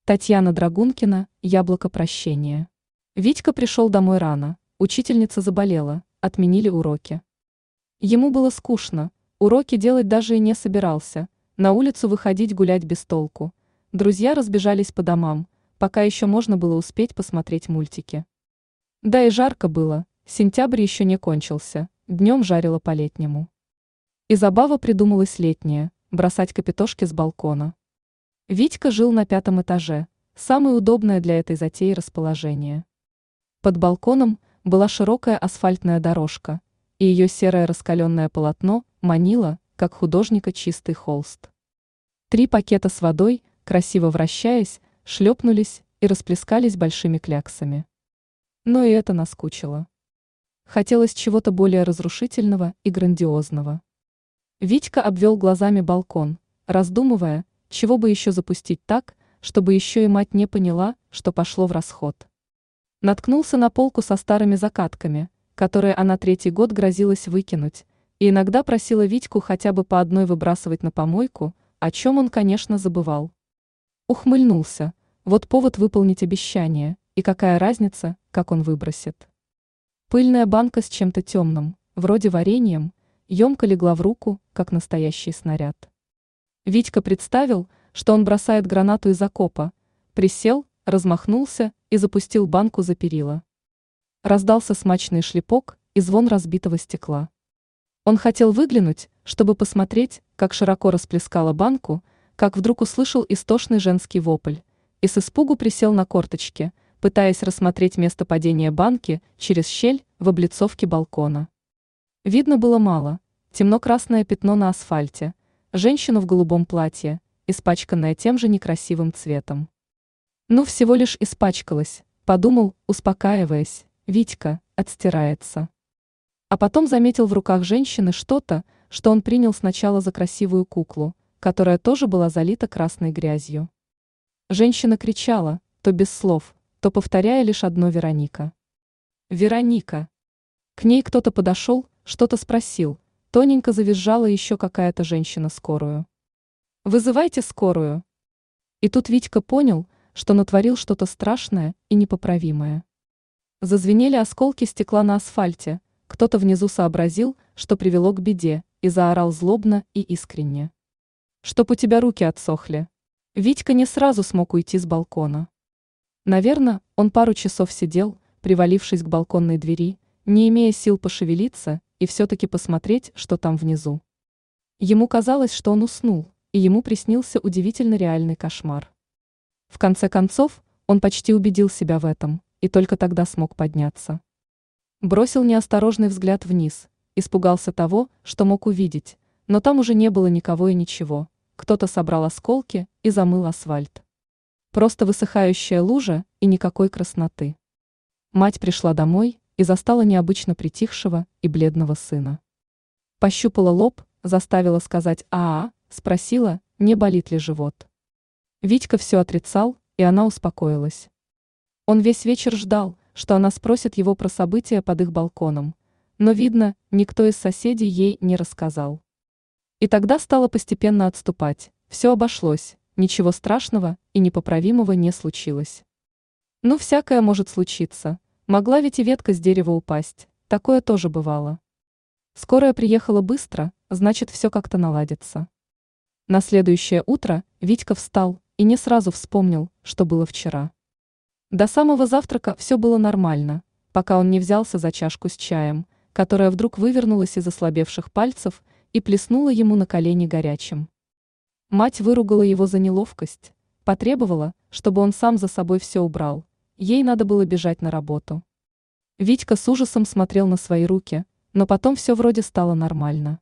Татьяна Драгункина, «Яблоко прощения». Витька пришел домой рано, учительница заболела, отменили уроки. Ему было скучно, уроки делать даже и не собирался, на улицу выходить гулять без толку. Друзья разбежались по домам, пока еще можно было успеть посмотреть мультики. Да и жарко было, сентябрь еще не кончился, днем жарило по-летнему. И забава придумалась летняя – бросать капитошки с балкона. Витька жил на 5-м этаже, самое удобное для этой затеи расположение. Под балконом была широкая асфальтная дорожка, и ее серое раскаленное полотно манило, как художника чистый холст. 3 пакета с водой, красиво вращаясь, шлепнулись и расплескались большими кляксами. Но и это наскучило. Хотелось чего-то более разрушительного и грандиозного. Витька обвел глазами балкон, раздумывая, чего бы еще запустить так, чтобы еще и мать не поняла, что пошло в расход. Наткнулся на полку со старыми закатками, которые она 3-й год грозилась выкинуть, и иногда просила Витьку хотя бы по одной выбрасывать на помойку, о чем он, конечно, забывал. Ухмыльнулся, вот повод выполнить обещание, и какая разница, как он выбросит. Пыльная банка с чем-то темным, вроде вареньем, емко легла в руку, как настоящий снаряд. Витька представил, что он бросает гранату из окопа, присел, размахнулся и запустил банку за перила. Раздался смачный шлепок и звон разбитого стекла. Он хотел выглянуть, чтобы посмотреть, как широко расплескала банку, как вдруг услышал истошный женский вопль, и с испугу присел на корточки, пытаясь рассмотреть место падения банки через щель в облицовке балкона. Видно было мало, темно-красное пятно на асфальте, женщину в голубом платье, испачканная тем же некрасивым цветом. Ну, всего лишь испачкалась, подумал, успокаиваясь, Витька, отстирается. А потом заметил в руках женщины что-то, что он принял сначала за красивую куклу, которая тоже была залита красной грязью. Женщина кричала, то без слов, то повторяя лишь одно «Вероника». «Вероника». К ней кто-то подошел, что-то спросил, тоненько завизжала еще какая-то женщина скорую. «Вызывайте скорую». И тут Витька понял, что натворил что-то страшное и непоправимое. Зазвенели осколки стекла на асфальте, кто-то внизу сообразил, что привело к беде, и заорал злобно и искренне. «Чтоб у тебя руки отсохли». Витька не сразу смог уйти с балкона. Наверное, он пару часов сидел, привалившись к балконной двери, не имея сил пошевелиться и все-таки посмотреть, что там внизу. Ему казалось, что он уснул, и ему приснился удивительно реальный кошмар. В конце концов, он почти убедил себя в этом, и только тогда смог подняться. Бросил неосторожный взгляд вниз, испугался того, что мог увидеть, но там уже не было никого и ничего, кто-то собрал осколки и замыл асфальт. Просто высыхающая лужа и никакой красноты. Мать пришла домой и застала необычно притихшего и бледного сына. Пощупала лоб, заставила сказать «а-а», спросила, не болит ли живот. Витька все отрицал, и она успокоилась. Он весь вечер ждал, что она спросит его про события под их балконом, но, видно, никто из соседей ей не рассказал. И тогда стало постепенно отступать, все обошлось, ничего страшного и непоправимого не случилось. Ну, всякое может случиться, могла ведь и ветка с дерева упасть, такое тоже бывало. Скорая приехала быстро, значит, все как-то наладится. На следующее утро Витька встал и не сразу вспомнил, что было вчера. До самого завтрака все было нормально, пока он не взялся за чашку с чаем, которая вдруг вывернулась из ослабевших пальцев и плеснула ему на колени горячим. Мать выругала его за неловкость, потребовала, чтобы он сам за собой все убрал, ей надо было бежать на работу. Витька с ужасом смотрел на свои руки, но потом все вроде стало нормально.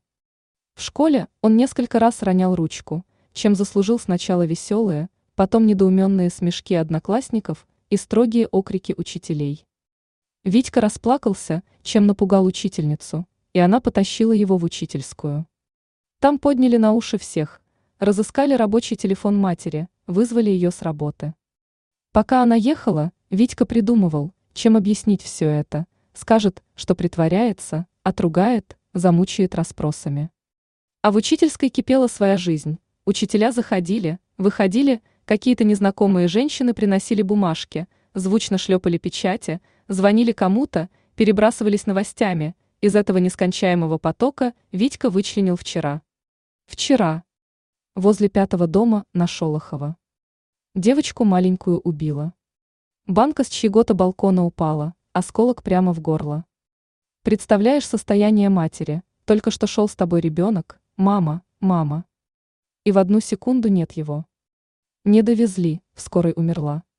В школе он несколько раз ронял ручку, чем заслужил сначала веселые, потом недоуменные смешки одноклассников и строгие окрики учителей. Витька расплакался, чем напугал учительницу, и она потащила его в учительскую. Там подняли на уши всех, разыскали рабочий телефон матери, вызвали ее с работы. Пока она ехала, Витька придумывал, чем объяснить все это, скажет, что притворяется, отругает, замучает расспросами. А в учительской кипела своя жизнь, учителя заходили, выходили, Какие-то незнакомые женщины приносили бумажки, звучно шлепали печати, звонили кому-то, перебрасывались новостями. Из этого нескончаемого потока Витька вычленил вчера. Вчера. Возле 5-го дома на Шолохова. Девочку маленькую убила. Банка с чьего-то балкона упала, осколок прямо в горло. Представляешь состояние матери, только что шел с тобой ребенок, мама, мама. И в одну секунду нет его. Не довезли, в скорой умерла.